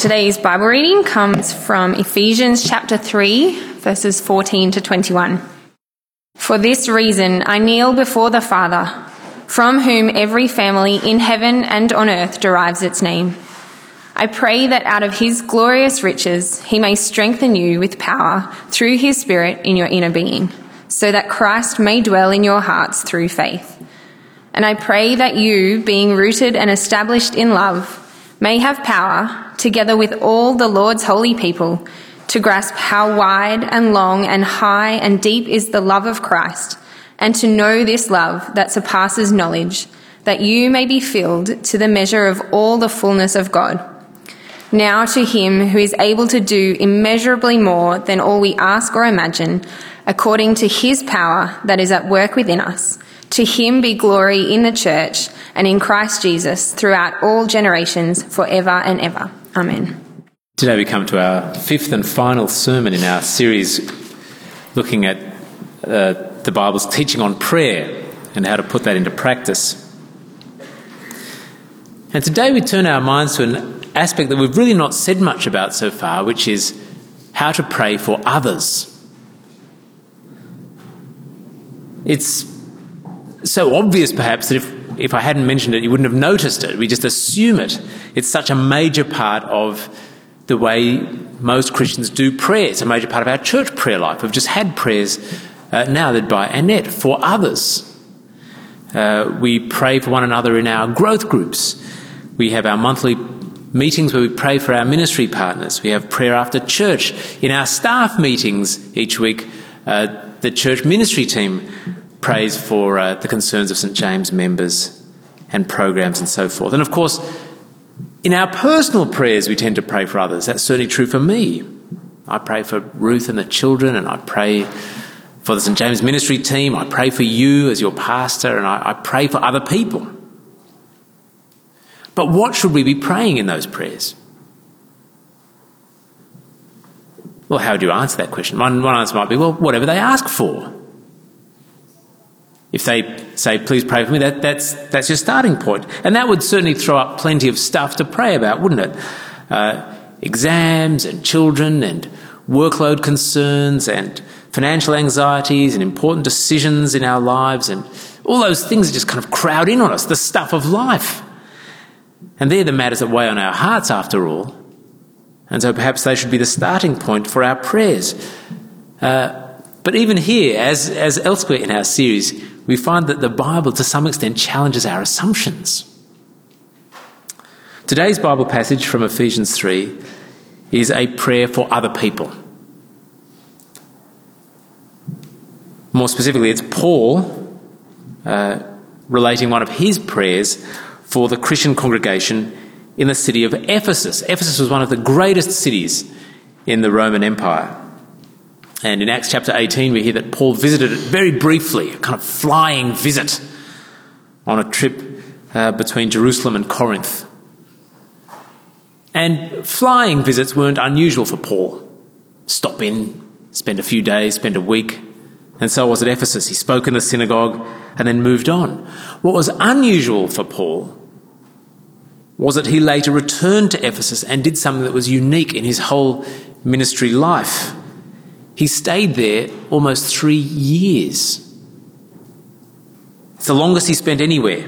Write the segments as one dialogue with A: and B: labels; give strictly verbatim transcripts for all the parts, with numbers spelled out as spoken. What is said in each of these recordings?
A: Today's Bible reading comes from Ephesians chapter three, verses fourteen to twenty-one. For this reason I kneel before the Father, from whom every family in heaven and on earth derives its name. I pray that out of his glorious riches he may strengthen you with power through his Spirit in your inner being, so that Christ may dwell in your hearts through faith. And I pray that you, being rooted and established in love, may have power, together with all the Lord's holy people, to grasp how wide and long and high and deep is the love of Christ, and to know this love that surpasses knowledge, that you may be filled to the measure of all the fullness of God. Now to him who is able to do immeasurably more than all we ask or imagine, according to his power that is at work within us, to him be glory in the church and in Christ Jesus throughout all generations, forever and ever. Amen.
B: Today we come to our fifth and final sermon in our series looking at uh, the Bible's teaching on prayer and how to put that into practice. And today we turn our minds to an aspect that we've really not said much about so far, which is how to pray for others. It's so obvious perhaps that if, if I hadn't mentioned it, you wouldn't have noticed it. We just assume it. It's such a major part of the way most Christians do prayer. It's a major part of our church prayer life. We've just had prayers uh, now led by Annette for others. Uh, we pray for one another in our growth groups. We have our monthly meetings where we pray for our ministry partners. We have prayer after church. In our staff meetings each week, uh, the church ministry team prays for uh, the concerns of St James members and programs and so forth. And of course, in our personal prayers, we tend to pray for others. That's certainly true for me. I pray for Ruth and the children, and I pray for the St James ministry team. I pray for you as your pastor, and I, I pray for other people. But what should we be praying in those prayers? Well, how do you answer that question? One, one answer might be, well, whatever they ask for. If they say, please pray for me, that, that's that's your starting point. And that would certainly throw up plenty of stuff to pray about, wouldn't it? Uh, exams and children and workload concerns and financial anxieties and important decisions in our lives, and all those things just kind of crowd in on us, the stuff of life. And they're the matters that weigh on our hearts after all. And so perhaps they should be the starting point for our prayers. Uh, but even here, as, as elsewhere in our series, we find that the Bible to some extent challenges our assumptions. Today's Bible passage from Ephesians three is a prayer for other people. More specifically, it's Paul uh, relating one of his prayers for the Christian congregation in the city of Ephesus. Ephesus was one of the greatest cities in the Roman Empire. And in Acts chapter eighteen, we hear that Paul visited it very briefly, a kind of flying visit on a trip uh, between Jerusalem and Corinth. And flying visits weren't unusual for Paul. Stop in, spend a few days, spend a week. And so it was at Ephesus. He spoke in the synagogue and then moved on. What was unusual for Paul was that he later returned to Ephesus and did something that was unique in his whole ministry life. He stayed there almost three years. It's the longest he spent anywhere.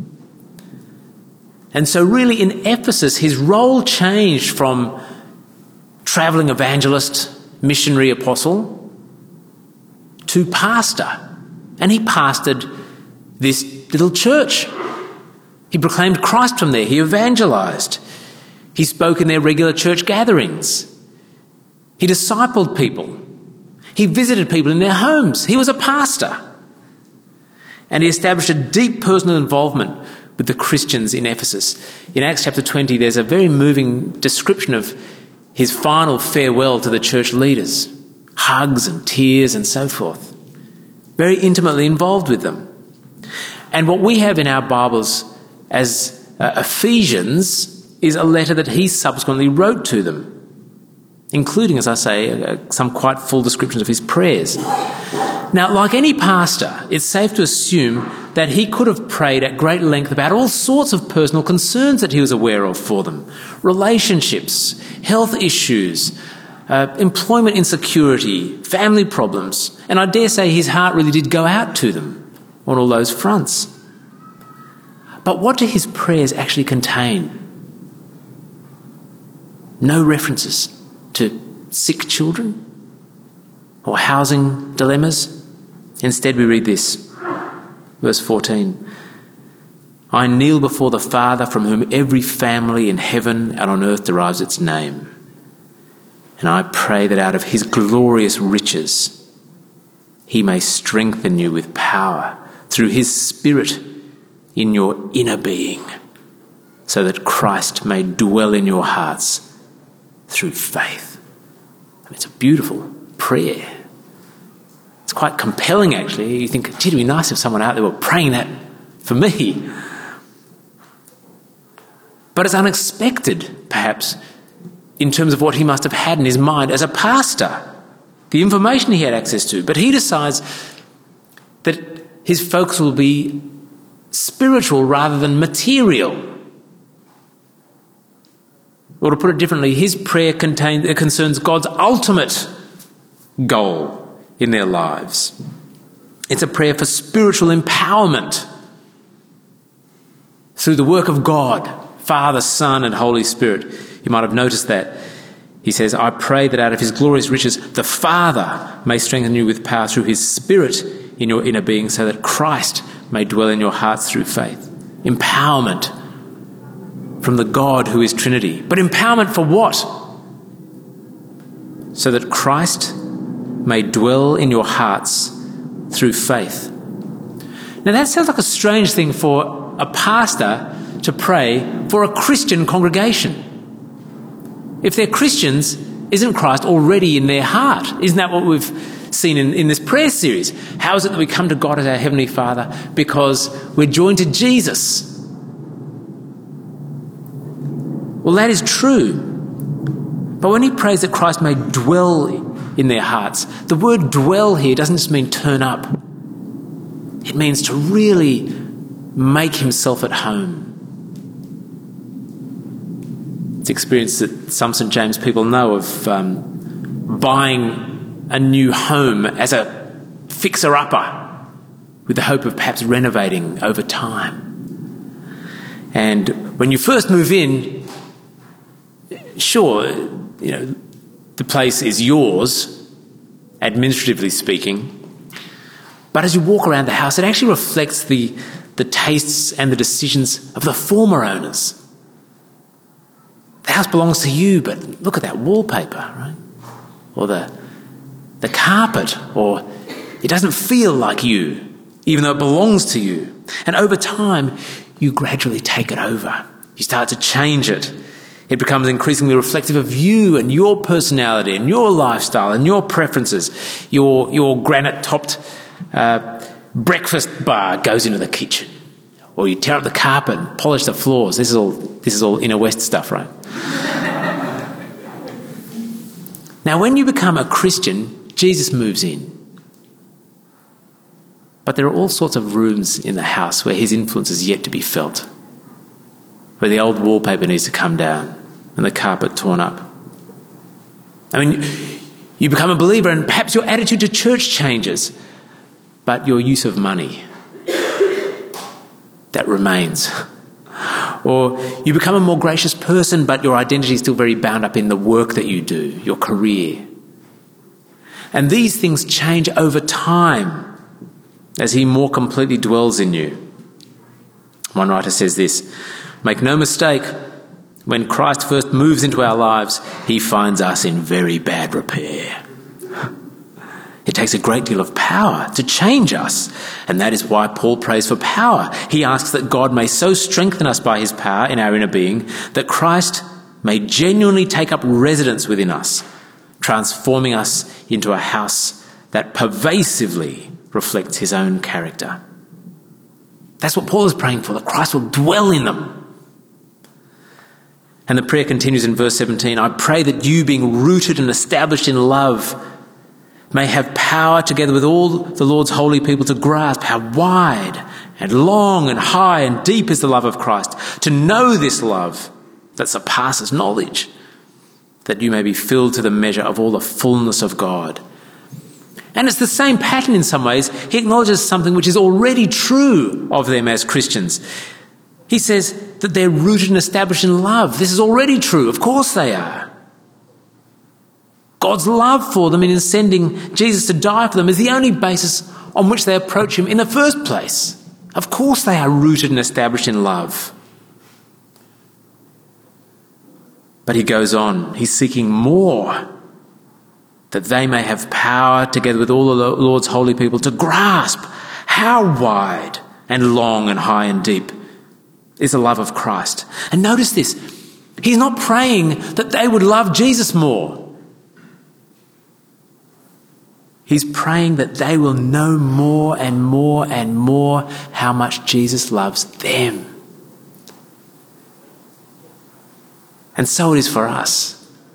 B: And so really in Ephesus, his role changed from travelling evangelist, missionary apostle, to pastor. And he pastored this little church. He proclaimed Christ from there. He evangelised. He spoke in their regular church gatherings. He discipled people. He visited people in their homes. He was a pastor. And he established a deep personal involvement with the Christians in Ephesus. In Acts chapter twenty, there's a very moving description of his final farewell to the church leaders. Hugs and tears and so forth. Very intimately involved with them. And what we have in our Bibles as uh, Ephesians is a letter that he subsequently wrote to them. including, as I say, some quite full descriptions of his prayers. Now, like any pastor, it's safe to assume that he could have prayed at great length about all sorts of personal concerns that he was aware of for them. Relationships, health issues, uh, employment insecurity, family problems. And I dare say his heart really did go out to them on all those fronts. But what do his prayers actually contain? No references to sick children or housing dilemmas. Instead, we read this, verse fourteen. I kneel before the Father from whom every family in heaven and on earth derives its name. And I pray that out of his glorious riches, he may strengthen you with power through his Spirit in your inner being, so that Christ may dwell in your hearts through faith. I mean, it's a beautiful prayer. It's quite compelling, actually. You think, gee, it'd be nice if someone out there were praying that for me. But it's unexpected, perhaps, in terms of what he must have had in his mind as a pastor, the information he had access to. But he decides that his focus will be spiritual rather than material. Or to put it differently, his prayer contains, it concerns God's ultimate goal in their lives. It's a prayer for spiritual empowerment through the work of God, Father, Son, and Holy Spirit. You might have noticed that. He says, I pray that out of his glorious riches, the Father may strengthen you with power through his Spirit in your inner being, so that Christ may dwell in your hearts through faith. Empowerment from the God who is Trinity. But empowerment for what? So that Christ may dwell in your hearts through faith. Now that sounds like a strange thing for a pastor to pray for a Christian congregation. If they're Christians, isn't Christ already in their heart? Isn't that what we've seen in, in this prayer series? How is it that we come to God as our Heavenly Father? Because we're joined to Jesus. Well, that is true. But when he prays that Christ may dwell in their hearts, the word dwell here doesn't just mean turn up. It means to really make himself at home. It's experience that some Saint James people know of um, buying a new home as a fixer-upper with the hope of perhaps renovating over time. And when you first move in, sure, you know, the place is yours, administratively speaking, but as you walk around the house, it actually reflects the, the tastes and the decisions of the former owners. The house belongs to you, but look at that wallpaper, right? Or the, the carpet, or it doesn't feel like you, even though it belongs to you. And over time, you gradually take it over. You start to change it. It becomes increasingly reflective of you and your personality and your lifestyle and your preferences. Your, your granite-topped uh, breakfast bar goes into the kitchen. Or you tear up the carpet and polish the floors. This is all, this is all inner west stuff, right? Now, when you become a Christian, Jesus moves in. But there are all sorts of rooms in the house where his influence is yet to be felt, where the old wallpaper needs to come down and the carpet torn up. I mean, you become a believer and perhaps your attitude to church changes, but your use of money, that remains. Or you become a more gracious person, but your identity is still very bound up in the work that you do, your career. And these things change over time as he more completely dwells in you. One writer says this, make no mistake, when Christ first moves into our lives, he finds us in very bad repair. It takes a great deal of power to change us, and that is why Paul prays for power. He asks that God may so strengthen us by his power in our inner being that Christ may genuinely take up residence within us, transforming us into a house that pervasively reflects his own character. That's what Paul is praying for, that Christ will dwell in them. And the prayer continues in verse seventeen. I pray that you, being rooted and established in love, may have power together with all the Lord's holy people to grasp how wide and long and high and deep is the love of Christ, to know this love that surpasses knowledge, that you may be filled to the measure of all the fullness of God. And it's the same pattern in some ways. He acknowledges something which is already true of them as Christians. He says that they're rooted and established in love. This is already true. Of course they are. God's love for them in sending Jesus to die for them is the only basis on which they approach him in the first place. Of course they are rooted and established in love. But he goes on. He's seeking more, that they may have power together with all the Lord's holy people to grasp how wide and long and high and deep is the love of Christ. And notice this. He's not praying that they would love Jesus more. He's praying that they will know more and more and more how much Jesus loves them. And so it is for us.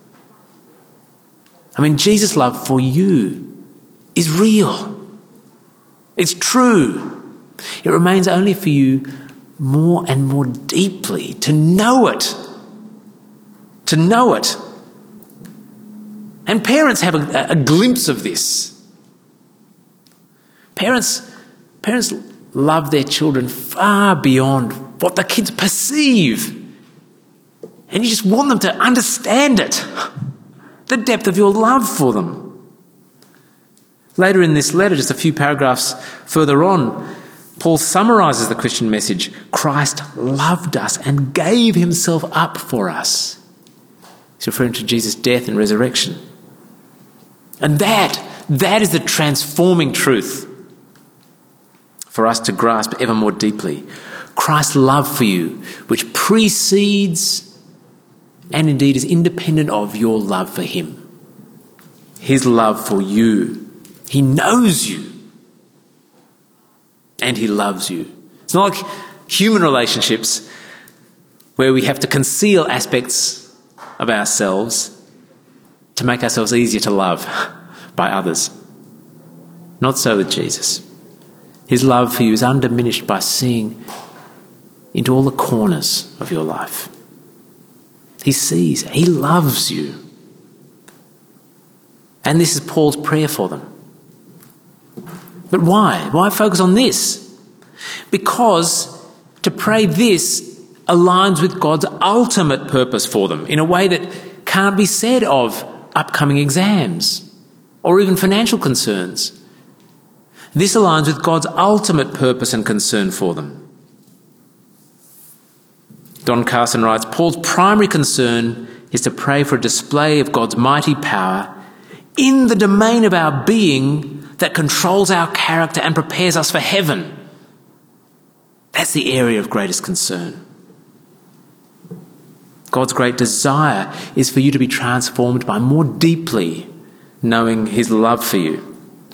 B: I mean, Jesus' love for you is real. It's true. It remains only for you more and more deeply to know it. To know it. And parents have a, a glimpse of this. Parents, parents love their children far beyond what the kids perceive. And you just want them to understand it. The depth of your love for them. Later in this letter, just a few paragraphs further on, Paul summarises the Christian message. Christ loved us and gave himself up for us. He's referring to Jesus' death and resurrection. And that, that is the transforming truth for us to grasp ever more deeply. Christ's love for you, which precedes and indeed is independent of your love for him. His love for you. He knows you. And he loves you. It's not like human relationships where we have to conceal aspects of ourselves to make ourselves easier to love by others. Not so with Jesus. His love for you is undiminished by seeing into all the corners of your life. He sees, he loves you. And this is Paul's prayer for them. But why? Why focus on this? Because to pray this aligns with God's ultimate purpose for them in a way that can't be said of upcoming exams or even financial concerns. This aligns with God's ultimate purpose and concern for them. Don Carson writes, Paul's primary concern is to pray for a display of God's mighty power in the domain of our being that controls our character and prepares us for heaven. That's the area of greatest concern. God's great desire is for you to be transformed by more deeply knowing his love for you.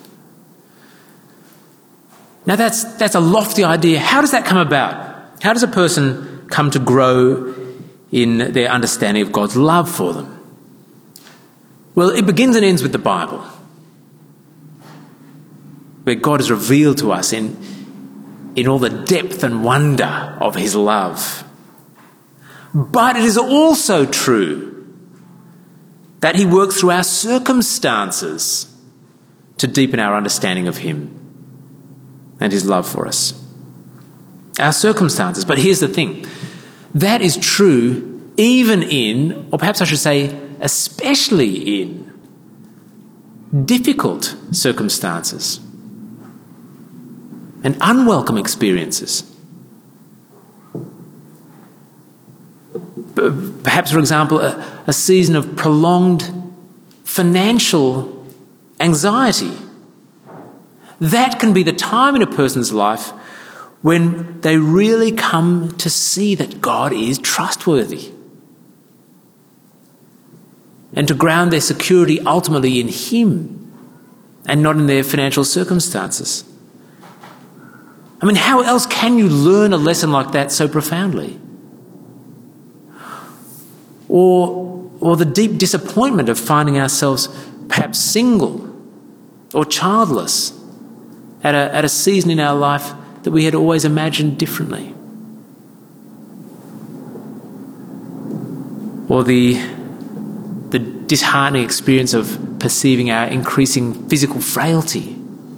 B: Now that's, that's a lofty idea. How does that come about? How does a person come to grow in their understanding of God's love for them? Well, it begins and ends with the Bible, where God is revealed to us in, in all the depth and wonder of his love. But it is also true that he works through our circumstances to deepen our understanding of him and his love for us. Our circumstances. But here's the thing. That is true even in, or perhaps I should say, especially in difficult circumstances and unwelcome experiences. Perhaps, for example, a, a season of prolonged financial anxiety. That can be the time in a person's life when they really come to see that God is trustworthy and to ground their security ultimately in him and not in their financial circumstances. I mean, how else can you learn a lesson like that so profoundly? or, or the deep disappointment of finding ourselves perhaps single or childless at a, at a season in our life that we had always imagined differently. Or the, the disheartening experience of perceiving our increasing physical frailty.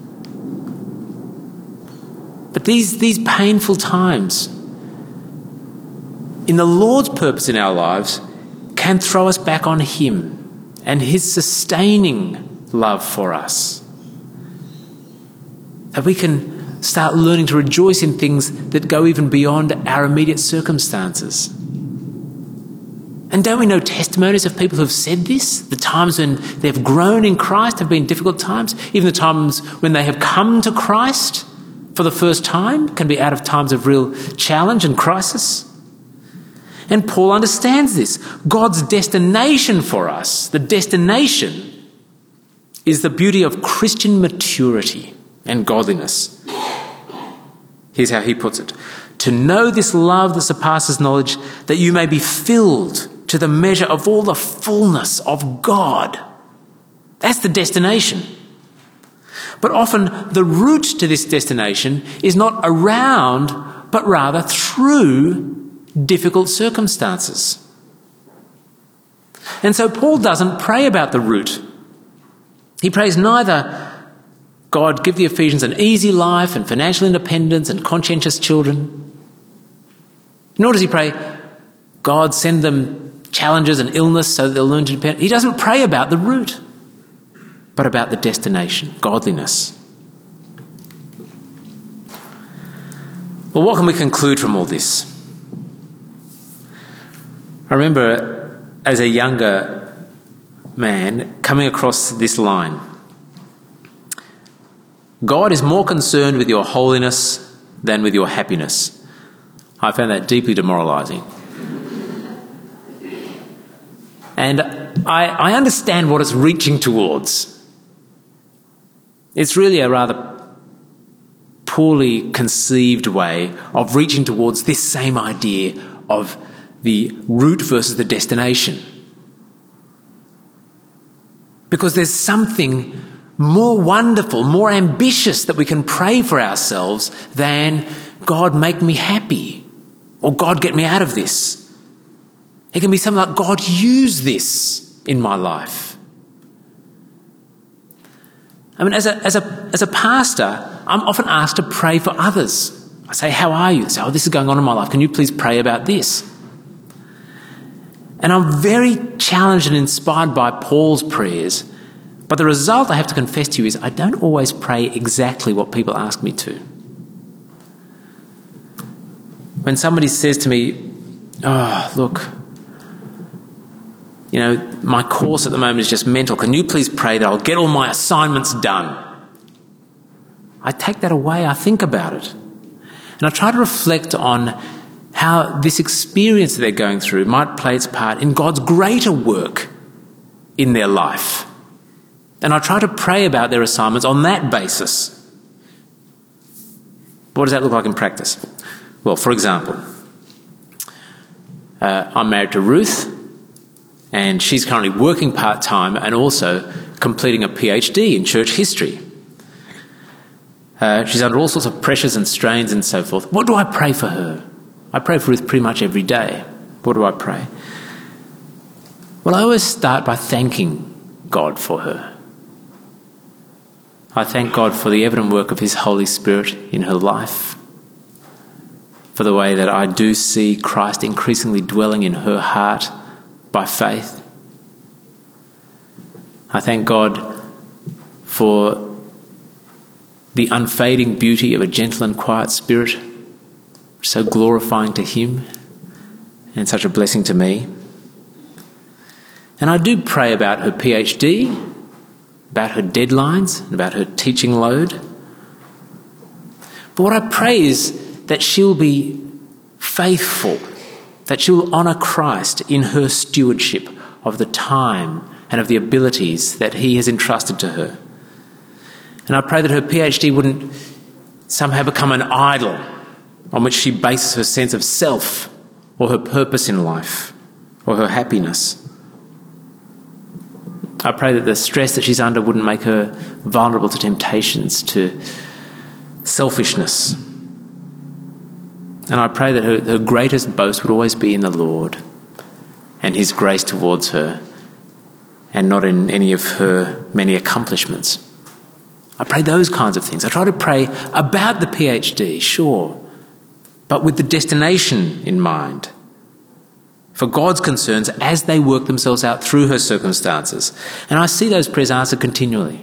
B: But these, these painful times, in the Lord's purpose in our lives, can throw us back on Him and His sustaining love for us. That we can start learning to rejoice in things that go even beyond our immediate circumstances. And don't we know testimonies of people who've said this? The times when they've grown in Christ have been difficult times. Even the times when they have come to Christ for the first time can be out of times of real challenge and crisis. And Paul understands this. God's destination for us, the destination, is the beauty of Christian maturity and godliness. Here's how he puts it. To know this love that surpasses knowledge, that you may be filled to the measure of all the fullness of God. That's the destination. But often the route to this destination is not around, but rather through difficult circumstances. And so Paul doesn't pray about the route. He prays neither, God, give the Ephesians an easy life and financial independence and conscientious children. Nor does he pray, God, send them challenges and illness so that they'll learn to depend. He doesn't pray about the route, but about the destination, godliness. Well, what can we conclude from all this? I remember as a younger man coming across this line. God is more concerned with your holiness than with your happiness. I found that deeply demoralising. And I, I understand what it's reaching towards. It's really a rather poorly conceived way of reaching towards this same idea of the route versus the destination. Because there's something more wonderful, more ambitious that we can pray for ourselves than God make me happy or God get me out of this. It can be something like God use this in my life. I mean, as a, as a, as a pastor, I'm often asked to pray for others. I say, how are you? They say, oh, this is going on in my life. Can you please pray about this? And I'm very challenged and inspired by Paul's prayers. But the result, I have to confess to you, is I don't always pray exactly what people ask me to. When somebody says to me, oh, look, you know, my course at the moment is just mental. Can you please pray that I'll get all my assignments done? I take that away. I think about it. And I try to reflect on how this experience that they're going through might play its part in God's greater work in their life. And I try to pray about their assignments on that basis. What does that look like in practice? Well, for example, uh, I'm married to Ruth, and she's currently working part-time and also completing a PhD in church history. Uh, she's under all sorts of pressures and strains and so forth. What do I pray for her? I pray for Ruth pretty much every day. What do I pray? Well, I always start by thanking God for her. I thank God for the evident work of His Holy Spirit in her life, for the way that I do see Christ increasingly dwelling in her heart by faith. I thank God for the unfading beauty of a gentle and quiet spirit, so glorifying to Him and such a blessing to me. And I do pray about her PhD, about her deadlines, and about her teaching load. But what I pray is that she'll be faithful, that she'll honour Christ in her stewardship of the time and of the abilities that He has entrusted to her. And I pray that her PhD wouldn't somehow become an idol on which she bases her sense of self or her purpose in life or her happiness. I pray that the stress that she's under wouldn't make her vulnerable to temptations, to selfishness. And I pray that her, her greatest boast would always be in the Lord and his grace towards her, and not in any of her many accomplishments. I pray those kinds of things. I try to pray about the PhD, sure, but with the destination in mind, for God's concerns as they work themselves out through her circumstances. And I see those prayers answered continually.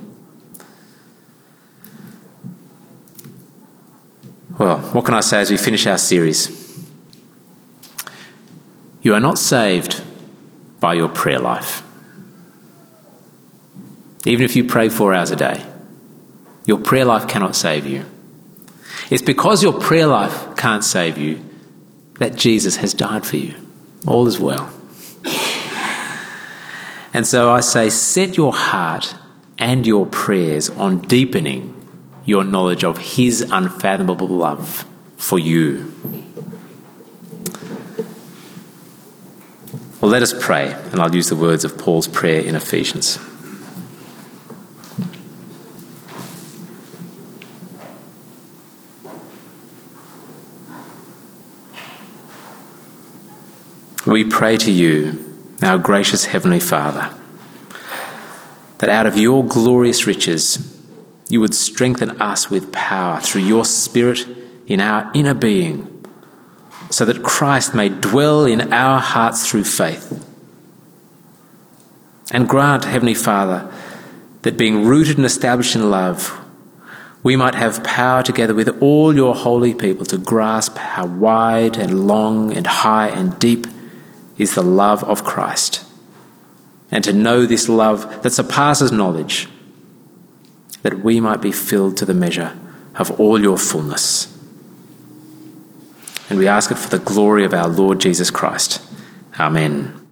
B: Well, what can I say as we finish our series? You are not saved by your prayer life. Even if you pray four hours a day, your prayer life cannot save you. It's because your prayer life can't save you that Jesus has died for you. All is well. And so I say, set your heart and your prayers on deepening your knowledge of his unfathomable love for you. Well, let us pray, and I'll use the words of Paul's prayer in Ephesians. We pray to you, our gracious Heavenly Father, that out of your glorious riches you would strengthen us with power through your Spirit in our inner being, so that Christ may dwell in our hearts through faith. And grant, Heavenly Father, that being rooted and established in love, we might have power together with all your holy people to grasp how wide and long and high and deep is the love of Christ, and to know this love that surpasses knowledge, that we might be filled to the measure of all your fullness. And we ask it for the glory of our Lord Jesus Christ. Amen.